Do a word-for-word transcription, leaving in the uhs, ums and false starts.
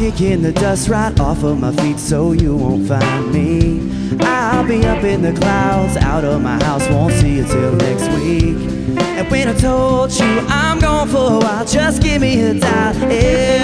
kicking the dust right off of my feet so you won't find me. I'll be up in the clouds, out of my house, won't see you till next week. And when I told you I'm gone for a while, just give me a dial.